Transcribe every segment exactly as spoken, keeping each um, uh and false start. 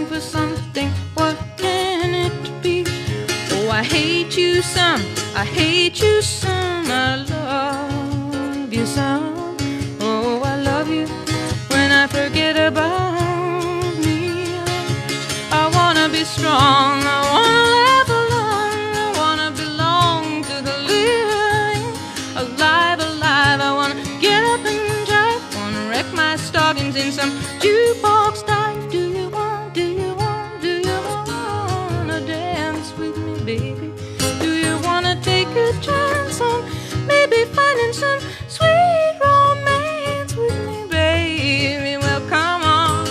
looking for something. What can it be? Oh, I hate you some, I hate you some, I love you some. Oh, I love you when I forget about me. I wanna be strong, I wanna live alone, I wanna belong to the living. Alive, alive, I wanna get up and drive, wanna wreck my stockings in some jukebox dive. Do you want, do you want, do you wanna dance with me, baby? Do you wanna take a chance on maybe finding some sweet romance with me, baby? Well, come on.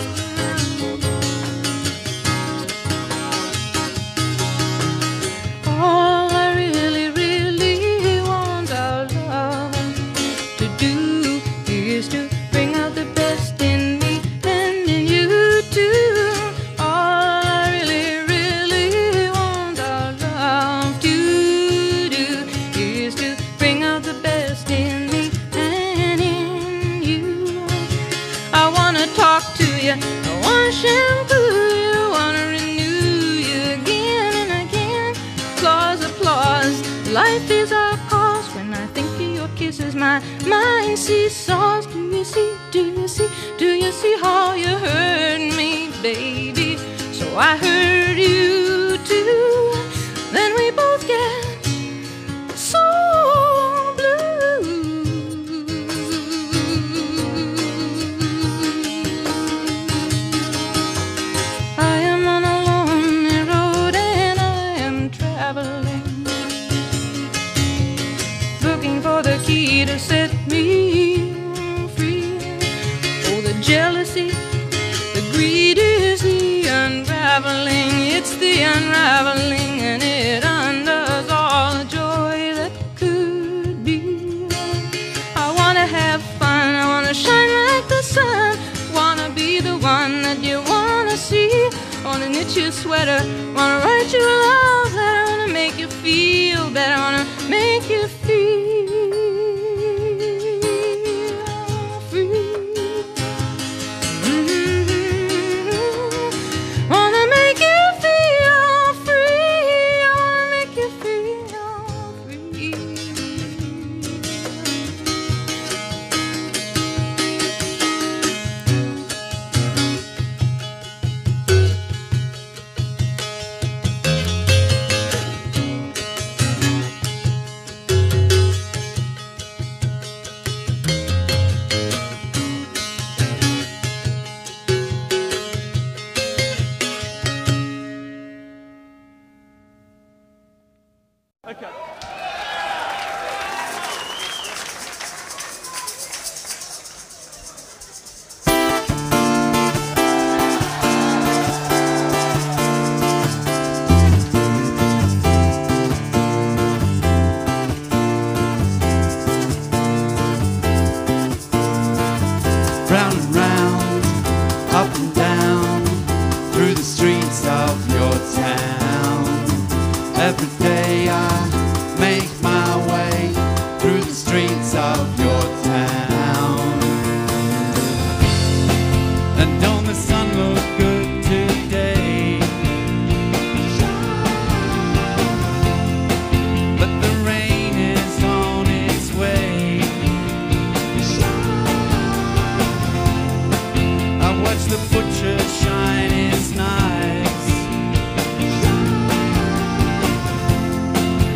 All I really, really want our love to do is to bring out the best in me and in you too. All I really, really want our love to do is to bring out the best in me and in you. I wanna talk to you, I wanna shampoo you, I wanna renew you again and again. Applause, applause, life is our cause. When I think of your kisses, my mind seesaws. Do you see, do you see, do you see how you hurt me, baby? So I hurt you too. Then we both get so blue. I am on a lonely road and I am traveling, looking for the key to set me free. Oh, the jealousy, the greed is the unraveling. It's the unraveling, and it undoes all the joy that could be. I wanna have fun, I wanna shine like the sun, wanna be the one that you wanna see. Wanna knit your sweater, wanna write your love letter, wanna make you feel better, wanna make you feel free. Mm-hmm. Wanna make you feel free, I wanna make you feel free. Okay. Round and round, up and down, through the streets of your town. Every day I make my way through the streets of your town. And don't the sun look good today? But the rain is on its way. I watch the butcher shine his knives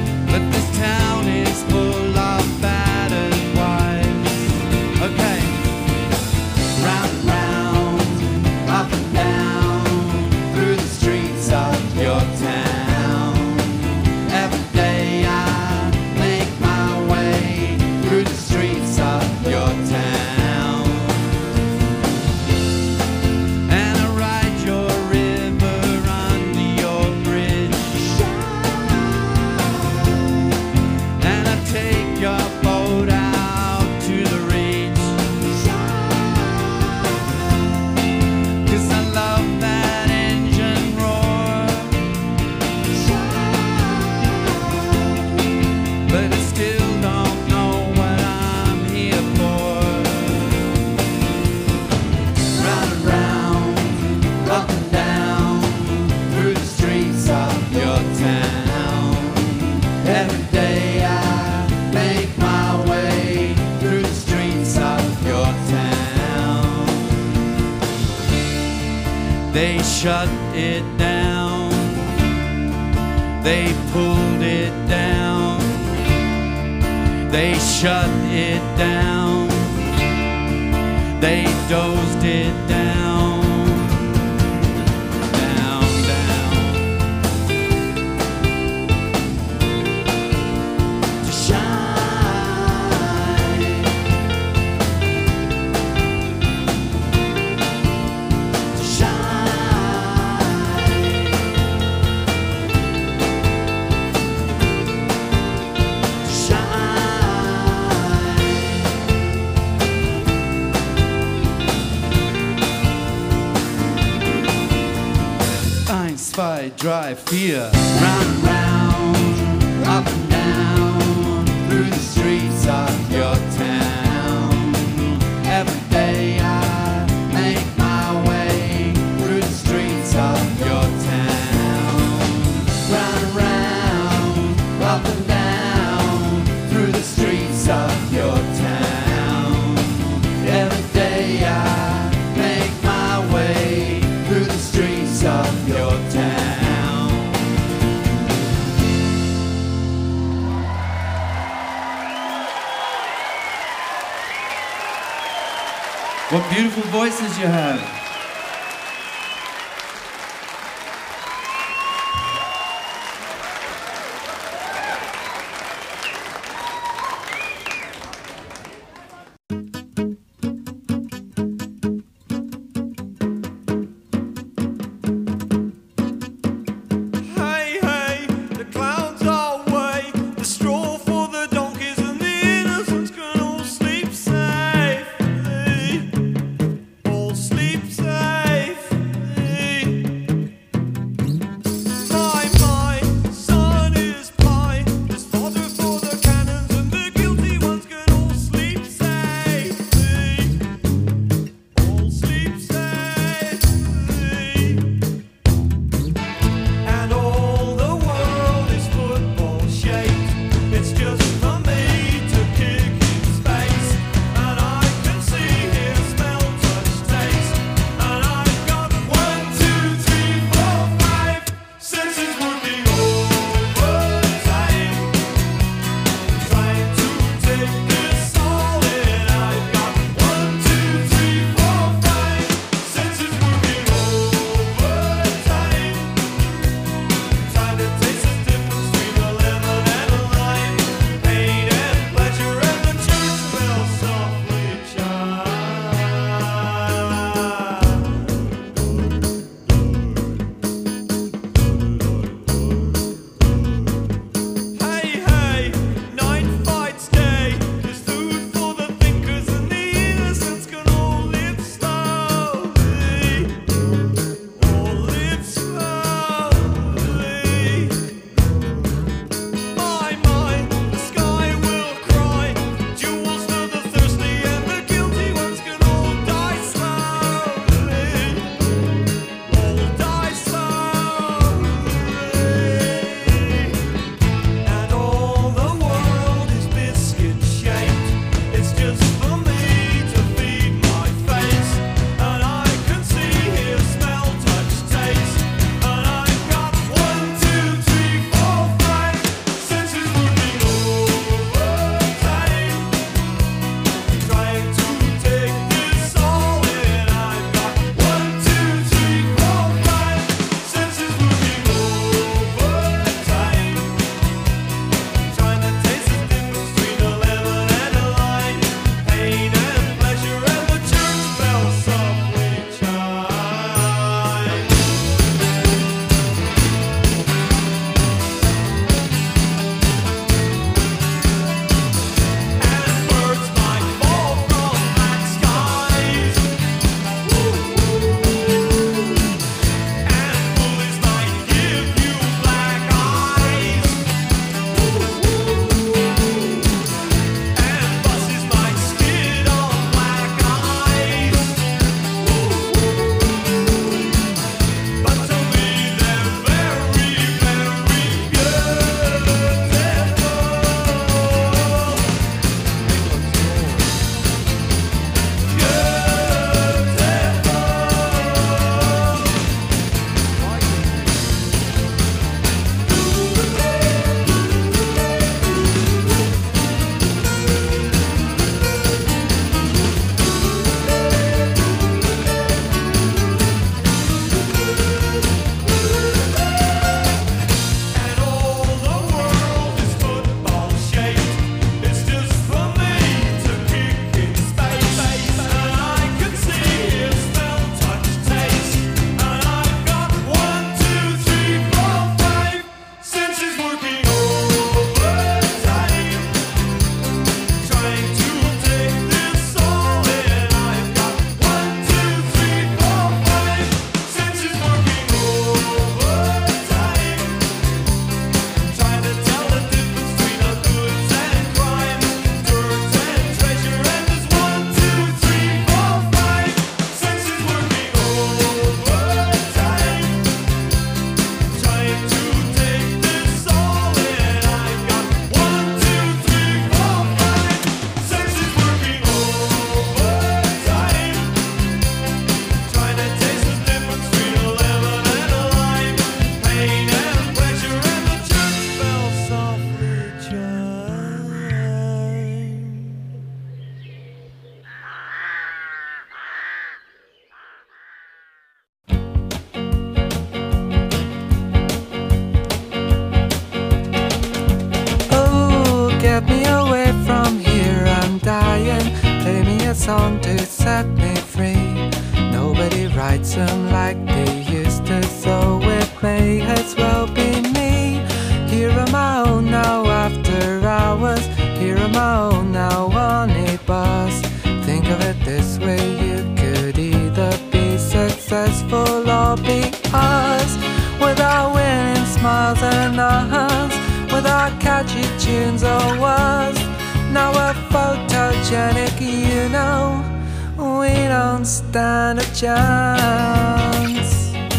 shut it down. They pulled it down. They shut it down. They dozed it down. Down, down. To shine. To shine. To shine. Eins, zwei, drei, vier. Round and round, up and down, through the streets of your town. Every day I make my way through the streets of your town. Round and round, up and down, through the streets of your town. Every day I make my way through the streets of your town. What beautiful voices you have. Hey, hey, the clouds are away. The straw for the donkeys and the innocents can all sleep safely. All sleep handsome like they used to, so it may as well be me. Here on my own now after hours, here on my own now on a bus. Think of it this way, you could either be successful or be us. With our winning smiles and our hands, with our catchy tunes or words. Now we're photogenic, you know, we don't stand a chance.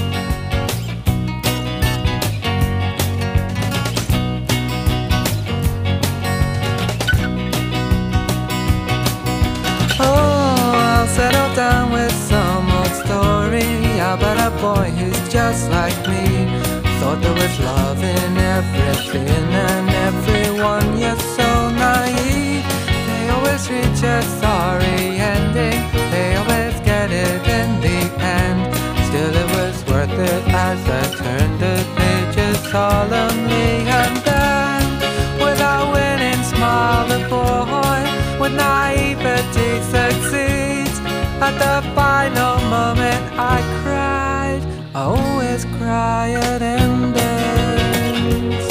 Settle down with some old story about a boy who's just like me. Thought there was love in everything and everyone, you're so naive. They always reach a sorry ending, they always get it in the end. Still it was worth it as I turned the pages solemnly. And then, with a winning smile, the boy with naivety succeeds. At the final moment I cried, I always cry at endings.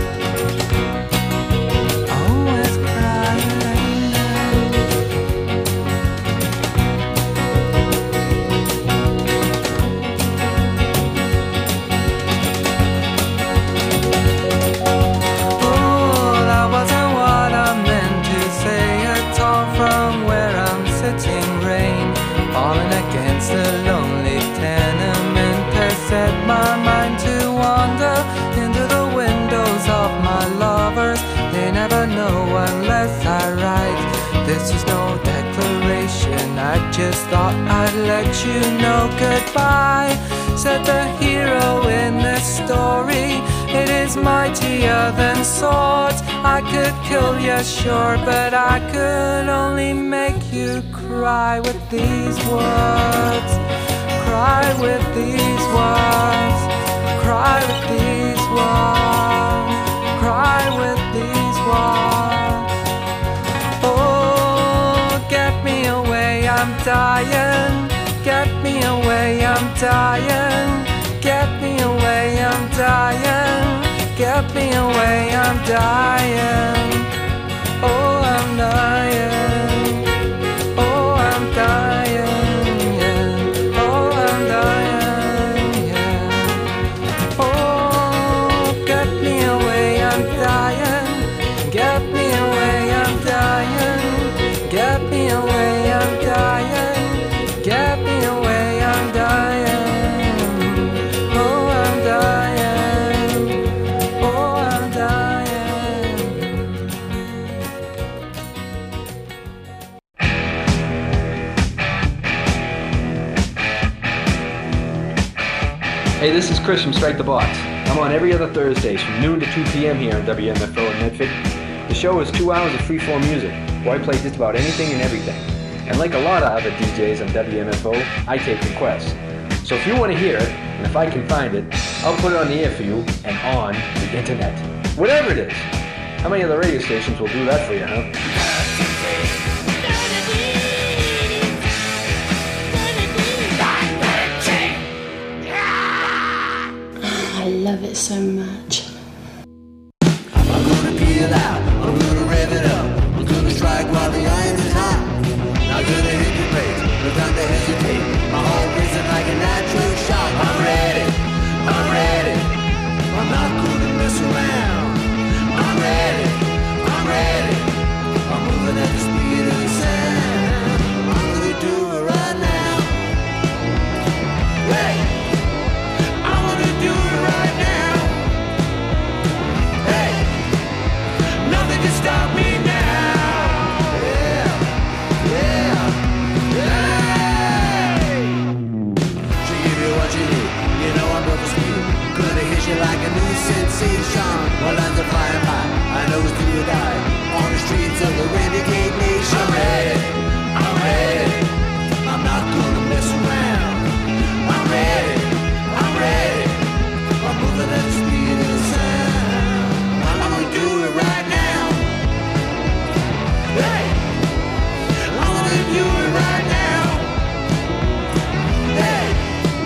I always cry at Oh, that wasn't what I meant to say at all. From where I'm sitting, rain falling against the lonely tenement has set my mind to wander into the windows of my lovers. They never know unless I write. This is no declaration, I just thought I'd let you know goodbye. Said the hero in this story, it is mightier than swords. I could kill you, sure, but I could only make you cry with these words. Cry with these words. Cry with these words. Cry with these words. Oh, get me away, I'm dying. Get me away, I'm dying. Get me away, I'm dying. Get me away, I'm dying. Oh, I'm dying. Oh, I'm dying, yeah. Oh, I'm dying, yeah. Oh, get me away, I'm dying. Get me away, I'm dying. Get me away, I'm dying. Get me away, I'm dying. Oh, I'm dying. Oh, I'm dying. Hey, this is Chris from Strike the Box. I'm on every other Thursdays from noon to two p.m. here on W M F O in Medford. The show is two hours of free-form music, where I play just about anything and everything. And like a lot of other D Js on W M F O, I take requests. So if you want to hear it, and if I can find it, I'll put it on the air for you and on the internet. Whatever it is. How many other radio stations will do that for you, huh? I love it so much. I'm gonna peel out, I'm gonna rev it up, I'm gonna strike while the iron is hot. Not gonna hit the brakes, no time to hesitate. My heart racing like a natural shot. I'm ready, I'm ready. I'm not gonna mess around. I'm ready, I'm ready. I'm moving at the speed of the sound. I'm gonna do it right now. Hey, I'm gonna do it right now. Hey, nothing can stop me now. Yeah, yeah, hey. She give you what you need. You know I'm broke for speed. Gonna hit you like a new sensation. While I'm flying by, I know it's till you die. On the streets of the renegade nation. I'm ready, I'm ready. I'm not gonna mess around. I'm ready, I'm ready. I'm moving at the speed of the sound. I'm gonna do it right now. Hey, I'm gonna do it right now. Hey,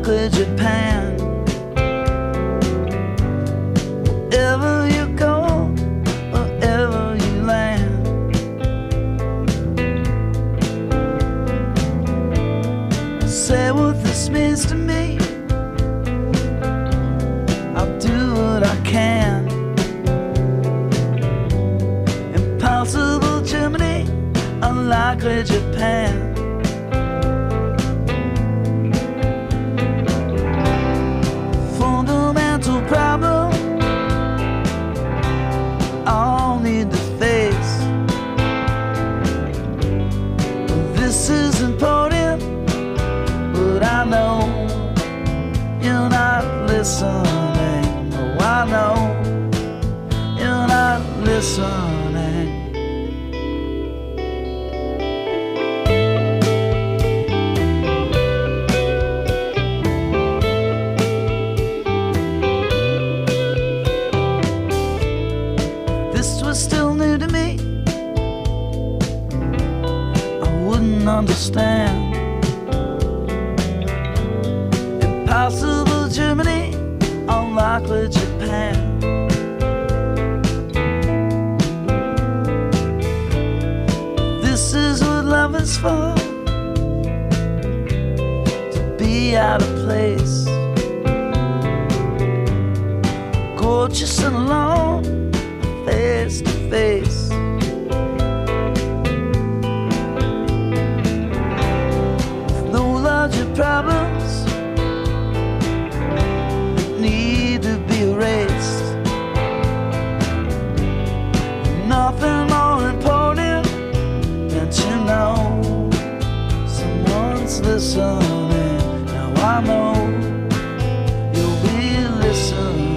unlikely Japan. Wherever you go, wherever you land, say what this means to me. I'll do what I can. Impossible Germany, unlikely Japan. Fundamental problem I'll need to face. This is important, but I know you're not listening. Oh, I know you're not listening. This was still new to me, I wouldn't understand. Impossible Germany, unlikely Japan. This is what love is for, to be out of place, gorgeous and alone, face to face. With no larger problems that need to be erased. Nothing more important than to know someone's listening. Now I know you'll be listening.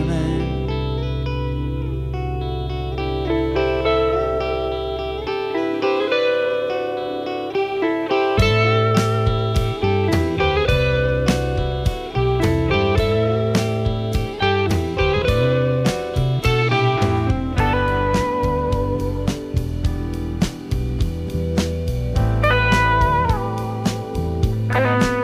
Thank you.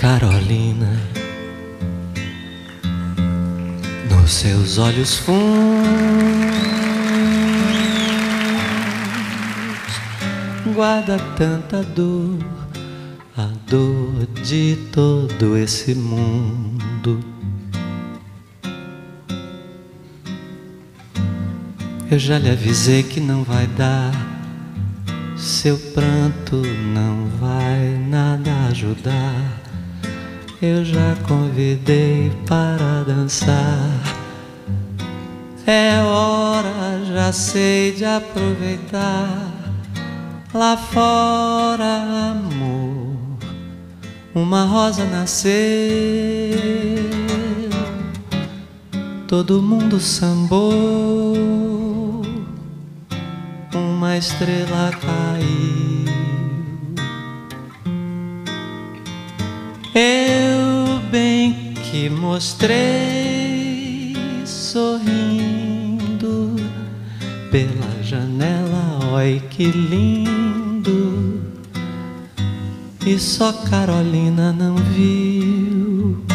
Carolina, nos seus olhos fundos guarda tanta dor, a dor de todo esse mundo. Eu já lhe avisei que não vai dar, seu pranto não vai nada ajudar. Eu já convidei para dançar, é hora, já sei, de aproveitar. Lá fora, amor, uma rosa nasceu, todo mundo sambou, uma estrela caiu. Eu bem que mostrei, sorrindo pela janela, oi que lindo, e só Carolina não viu.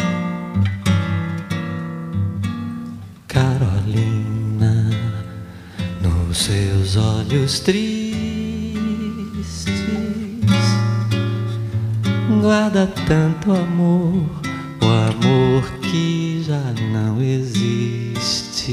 Carolina, nos seus olhos tristes guarda tanto amor, o amor que já não existe.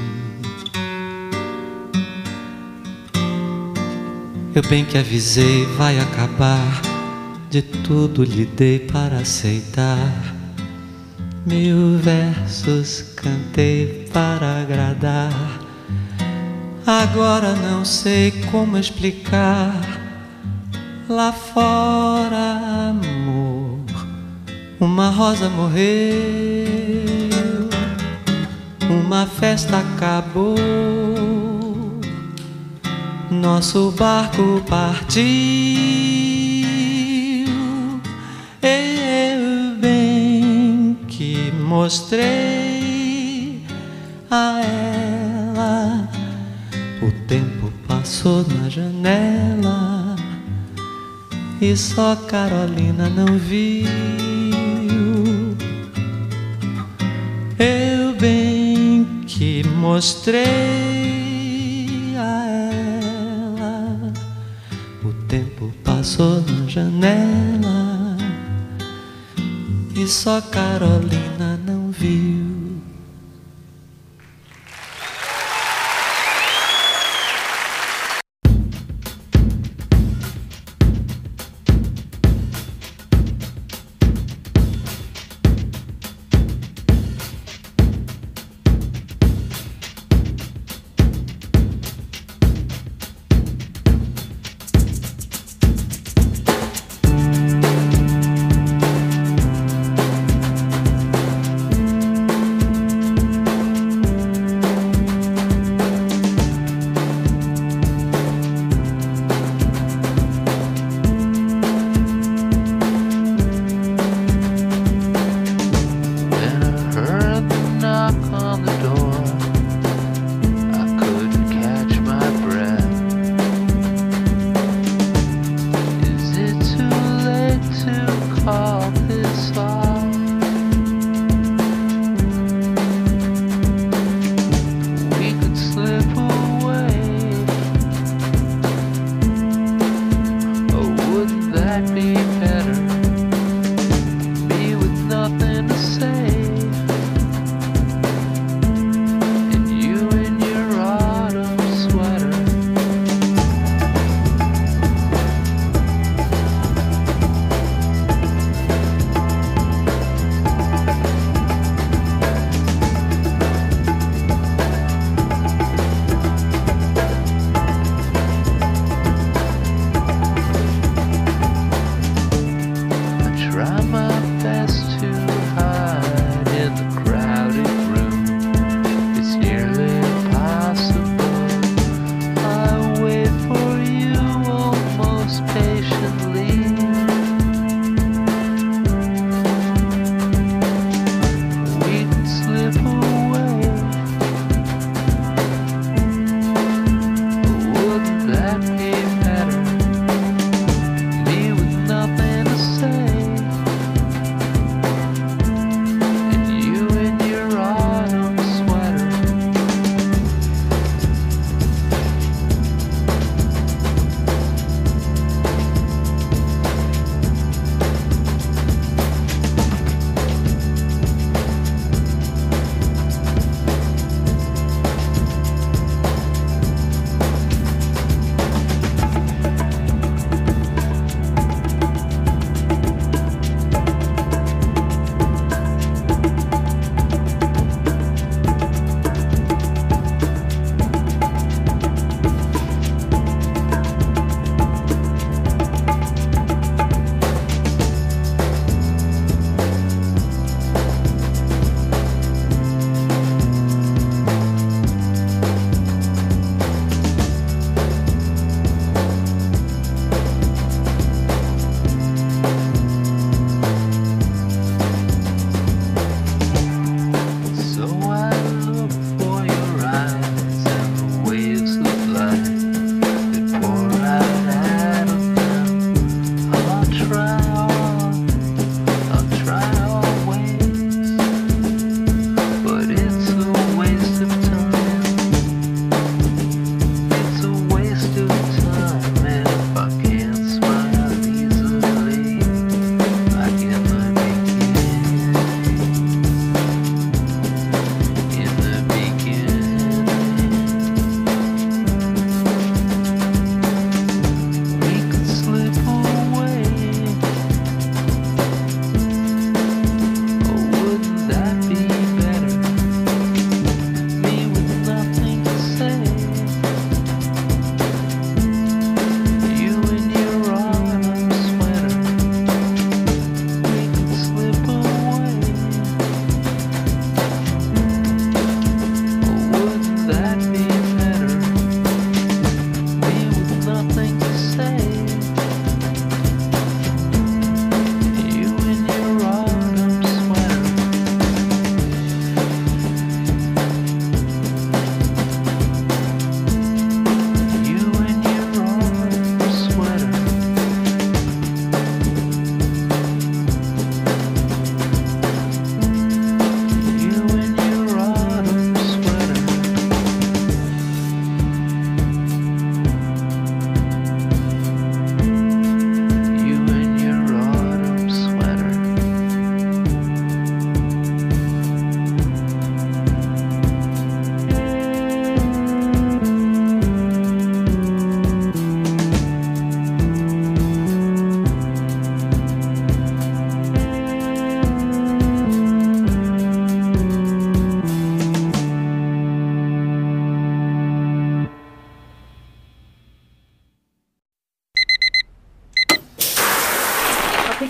Eu bem que avisei, vai acabar, de tudo lhe dei para aceitar. Mil versos cantei para agradar, agora não sei como explicar. Lá fora, amor, uma rosa morreu, uma festa acabou, nosso barco partiu. Eu bem que mostrei a ela, o tempo passou na janela e só Carolina não viu. Eu bem que mostrei a ela, o tempo passou na janela e só Carolina não viu.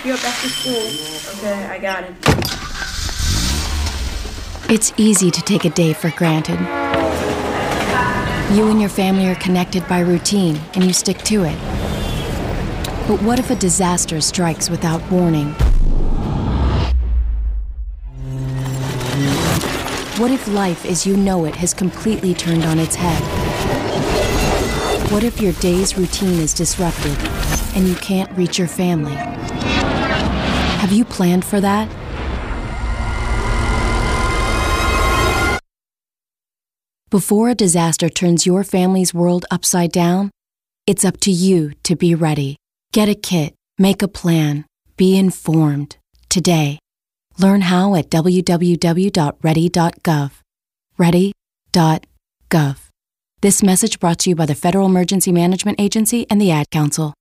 pick you up after school. Okay, I got it. It's easy to take a day for granted. You and your family are connected by routine, and you stick to it. But what if a disaster strikes without warning? What if life as you know it has completely turned on its head? What if your day's routine is disrupted and you can't reach your family? Have you planned for that? Before a disaster turns your family's world upside down, it's up to you to be ready. Get a kit, make a plan, be informed today. Learn how at w w w dot ready dot gov. ready dot gov. This message brought to you by the Federal Emergency Management Agency and the Ad Council.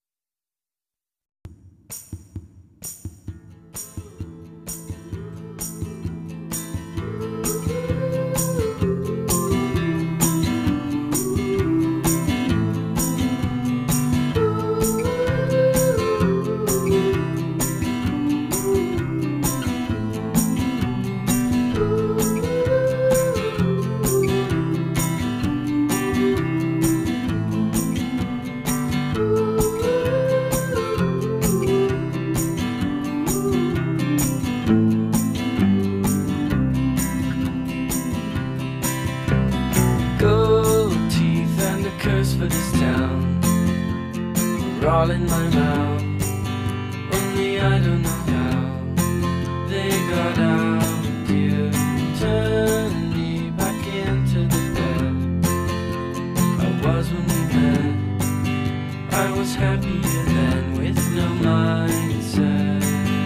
All in my mouth, only I don't know how they got out. You turned me back into the bed I was when we met. I was happier then with no mindset.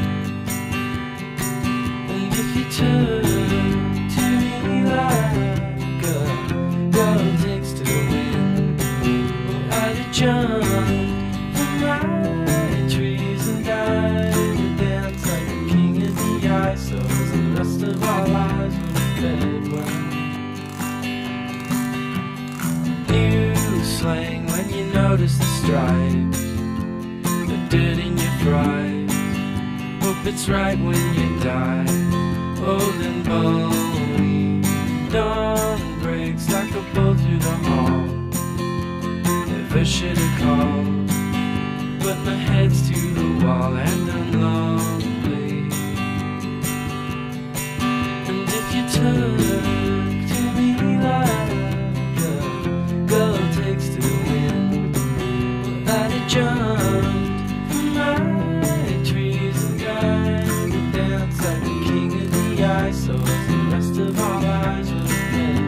And if you turn to me like a girl takes to the wind, well, I'd have jumped trees and died and danced like a king of the ice. So the rest of our lives would have fed well. New slang when you notice the stripes, the dirt in your fries. Hope it's right when you die, old and bony. Dawn breaks like a bolt through the hall. Never should have called, but my head's to the wall and I'm lonely. And if you turn to me like a girl takes to the wind, well, I'd have jumped from my trees and died and danced like a king of the ice. So as the rest of our lives would have been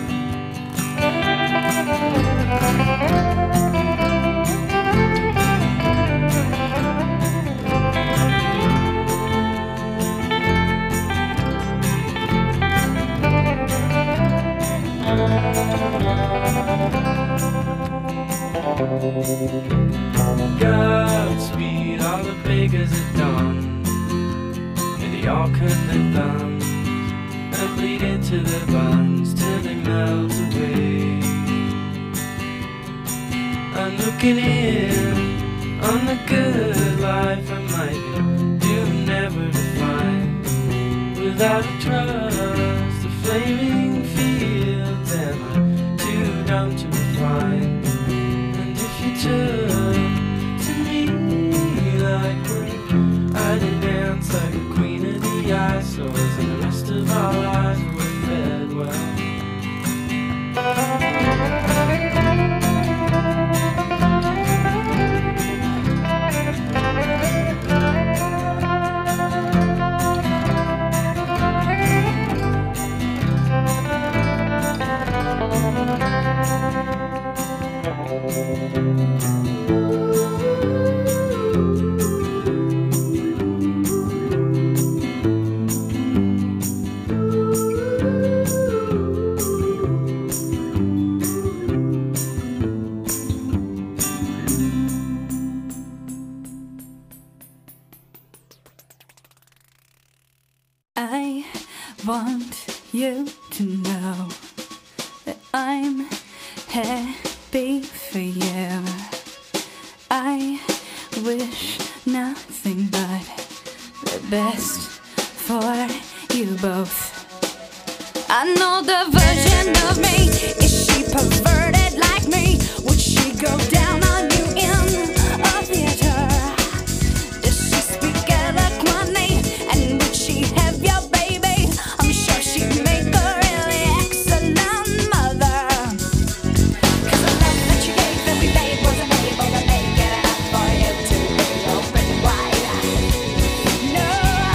Godspeed, all the beggars at dawn, and they all cut their thumbs and bleed into their buns till they melt away. I'm looking in on the good life I might do never to find, without a trust, the flaming fields, and I'm too dumb to refine. And if you turn to me like one, I'd dance like a queen of the ice. So as the rest of our lives were fed well. I want you to know that I'm happy for you. I wish nothing but best for you both. I know the version of me. Is she perverted like me? Would she go down on you in a theater? Does she speak eloquently? And would she have your baby? I'm sure she'd make a really excellent mother. 'Cause the love that you gave every day wasn't able to make it enough for you to be open wide. No.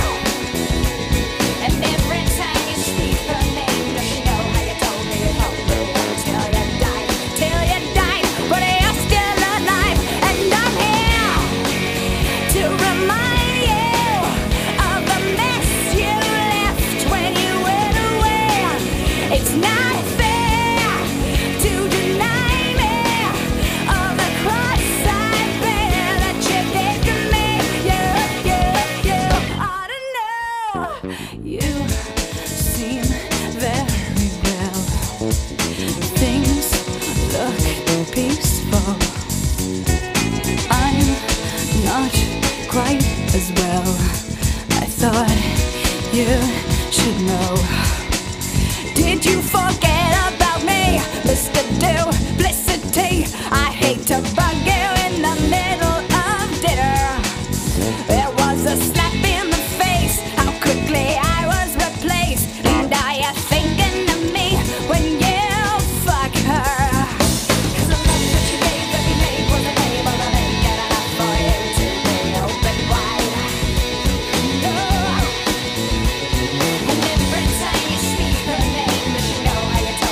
And every time you speak her name, does she know how you told me you hoped the world till you died, till you died, but you're still alive, and I'm here to remind you of the mess you left when you went away. It's not fair to deny me of the cross I bear that you did to me. You, you, you ought to know. You seem very well. Things look peaceful. I'm not quite as well. I thought you should know. Did you forget about me, Mister Duplicity? I hate to bug you in the middle of dinner. There was a slap in the face, how quickly I was replaced. And are you thinking of me when you fuck her? 'Cause the love that you gave every day wasn't able to make it enough for you to be open wide. No. And every time you speak her name, does she know how you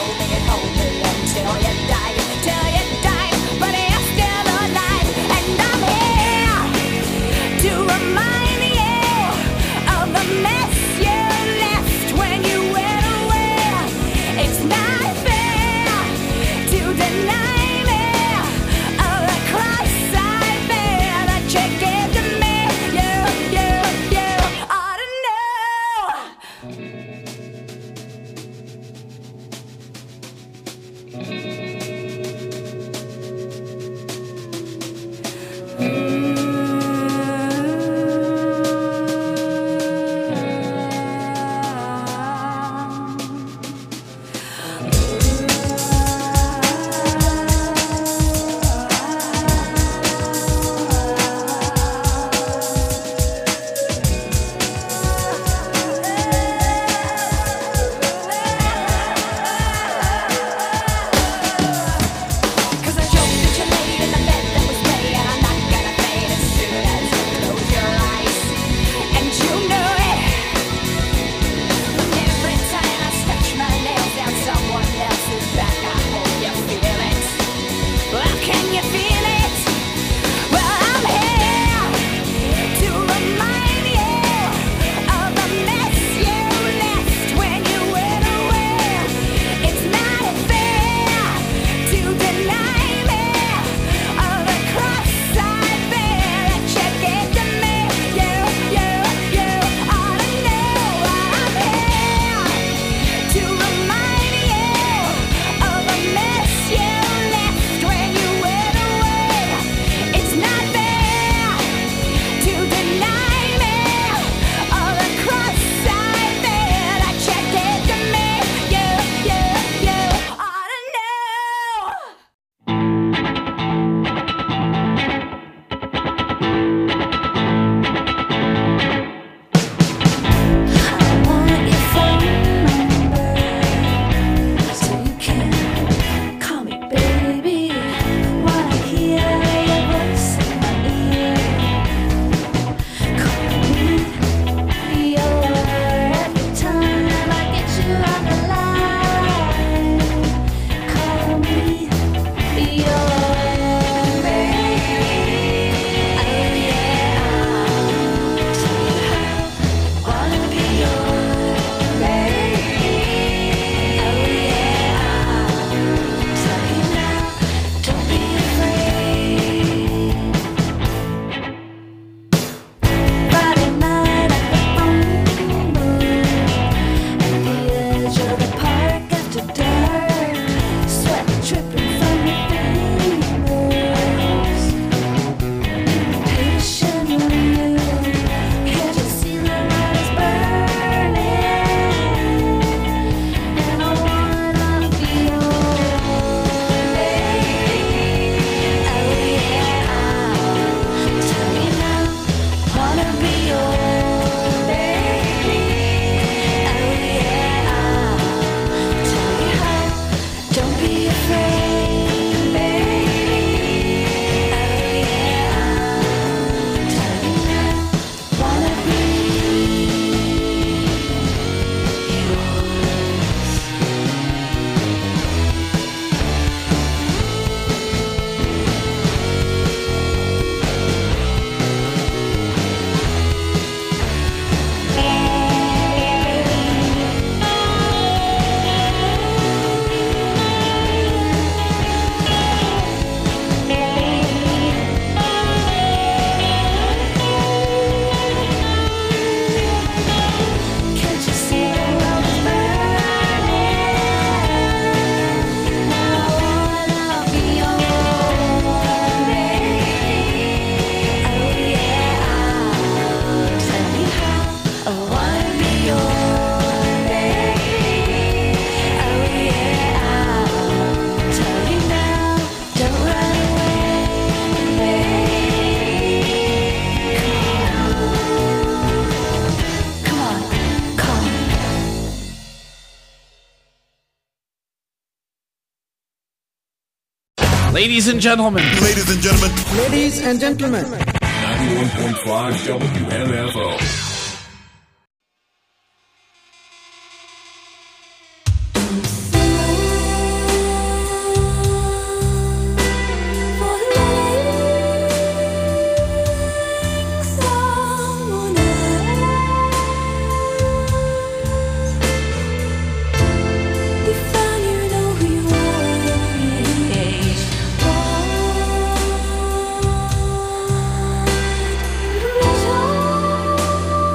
Ladies and gentlemen. Ladies and gentlemen. Ladies and gentlemen. ninety-one point five W M F O. Thank you.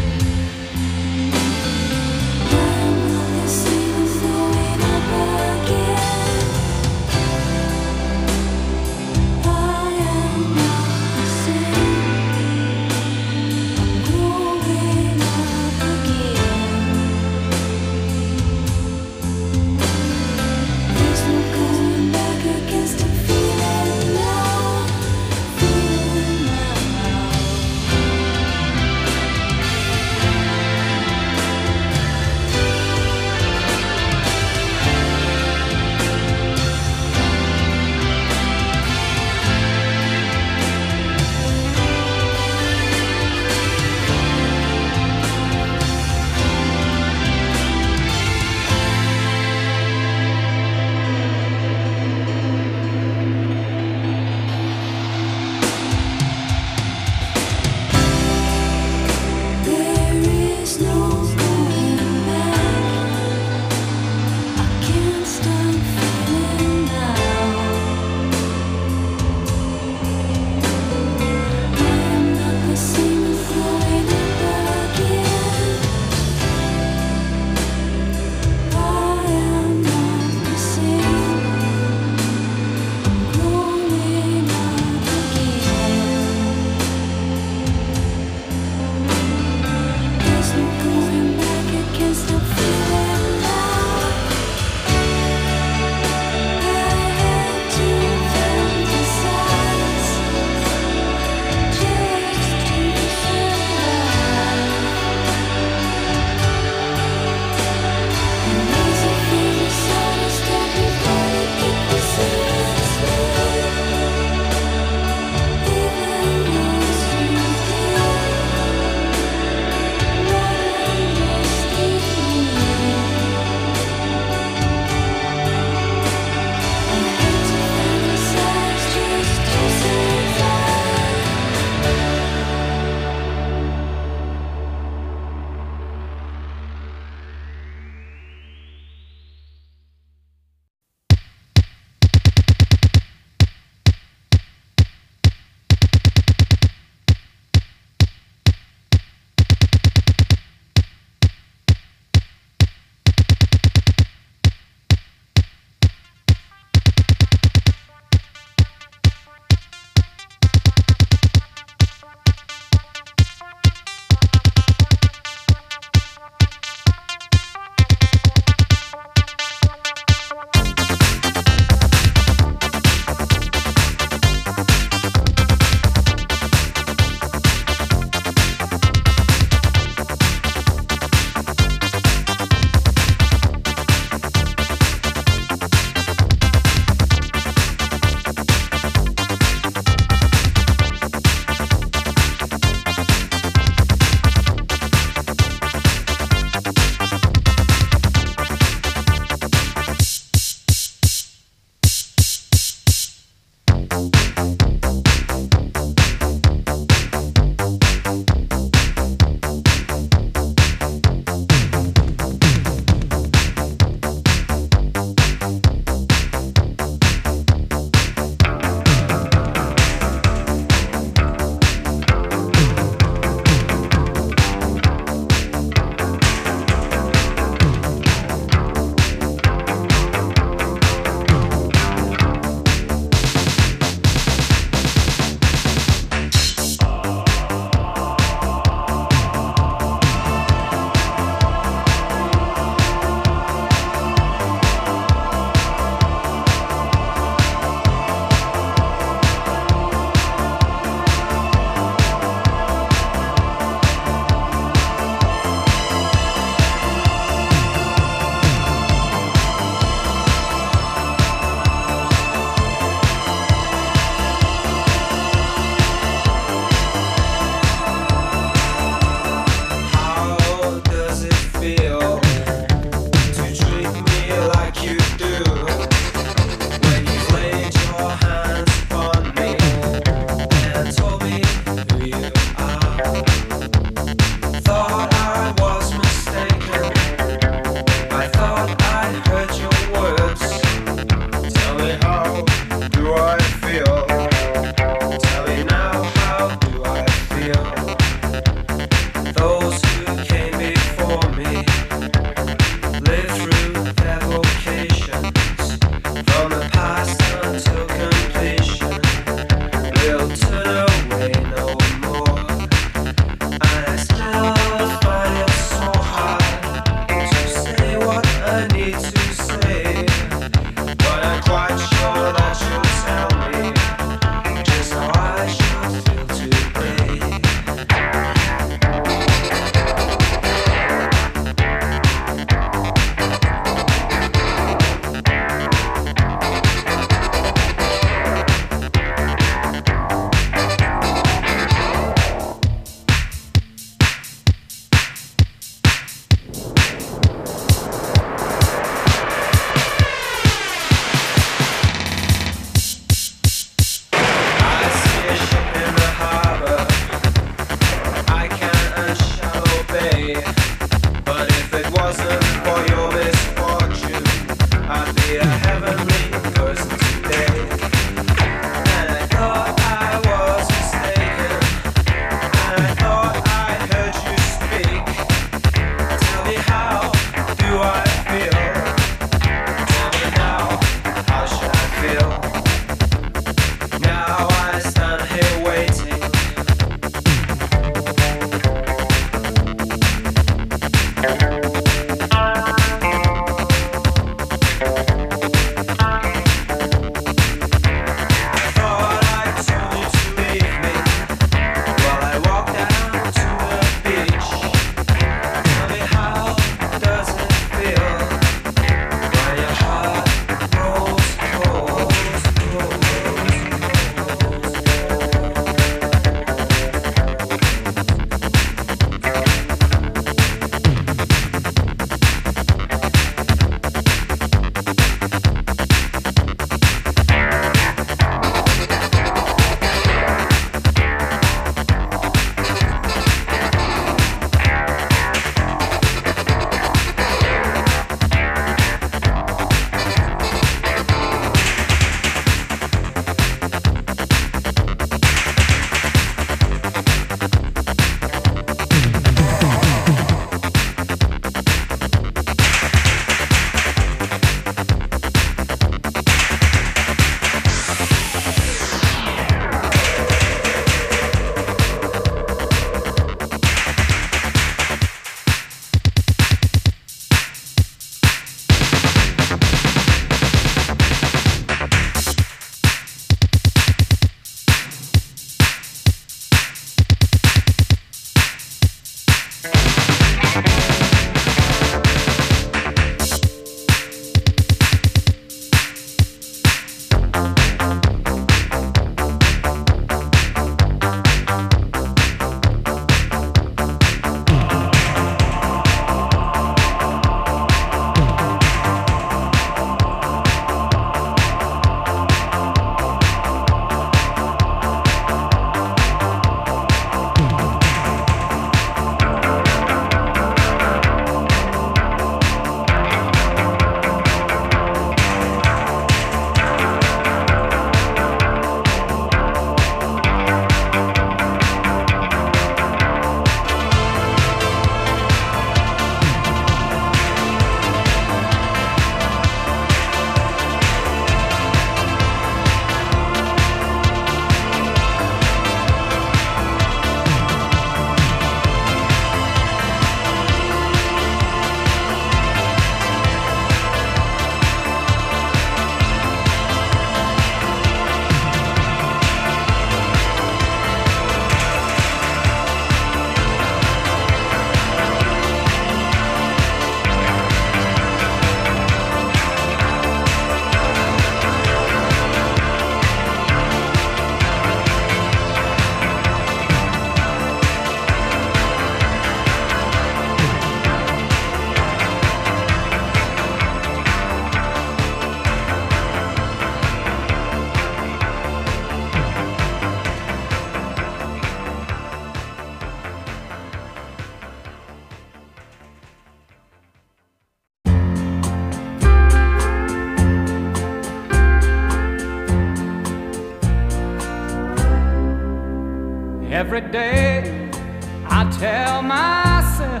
Every day I tell myself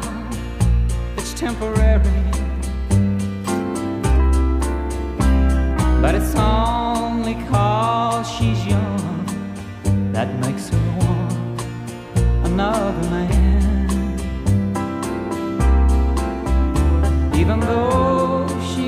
it's temporary, but it's only 'cause she's young that makes her want another man. Even though she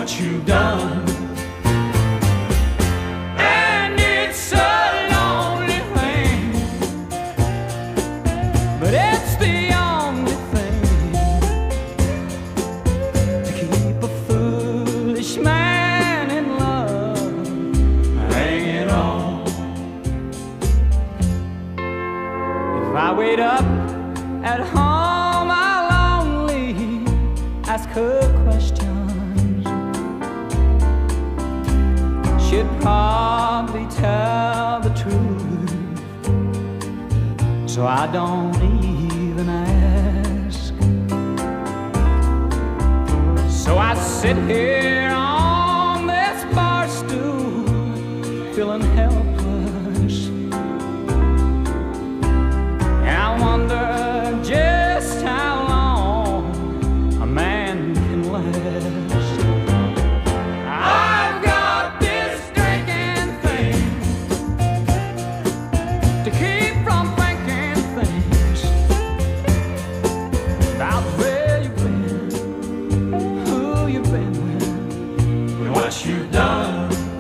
what you've done. And it's a lonely thing, but it's the only thing to keep a foolish man in love hanging on. If I wait up at home I'll only ask her questions. She'd probably tell the truth, so I don't even ask. So I sit here on this bar stool feeling helpless, and I wonder just how long a man can last. I've got this drinking thing to keep from thinking things about where you've been, who you've been with, and what you've done.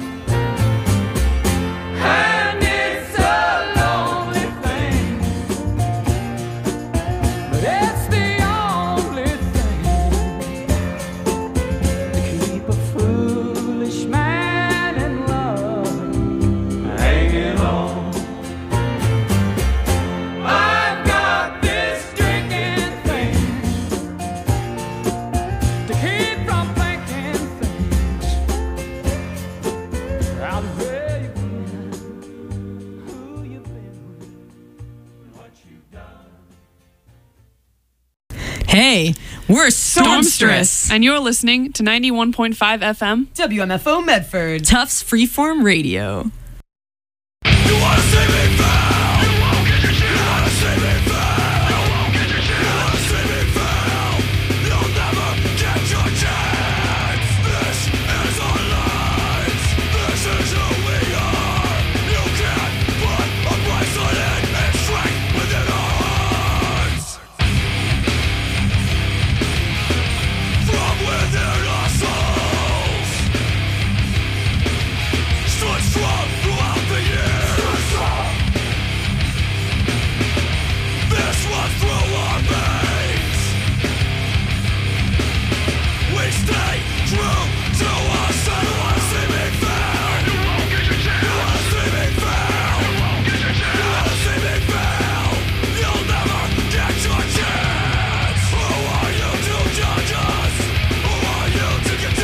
And it's a lonely thing, but it's the only thing to keep a foolish man in love hanging on. I've got this drinking thing to keep from thinking things about where you've been, who you've been with, and what you've done. Hey, we're Stormstress. And you're listening to ninety-one point five F M W M F O Medford. Tufts Freeform Radio. You wanna see me?